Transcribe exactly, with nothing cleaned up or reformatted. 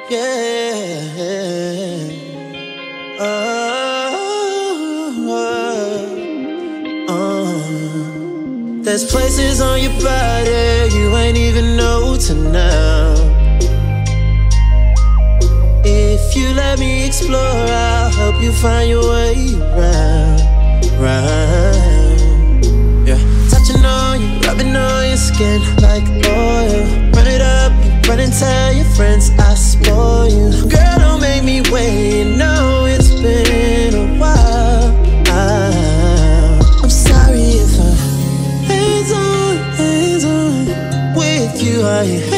yeah. Oh, oh, oh. There's places on your body you ain't even know till now. If you let me explore, I'll help you find your way around, round. Yeah, touching on you, rubbing on your skin like oil. Run it up, run and tell your friends I spoil you. Girl, don't make me wait, you know it's been a while. I'm sorry if I hands on, hands on with you. I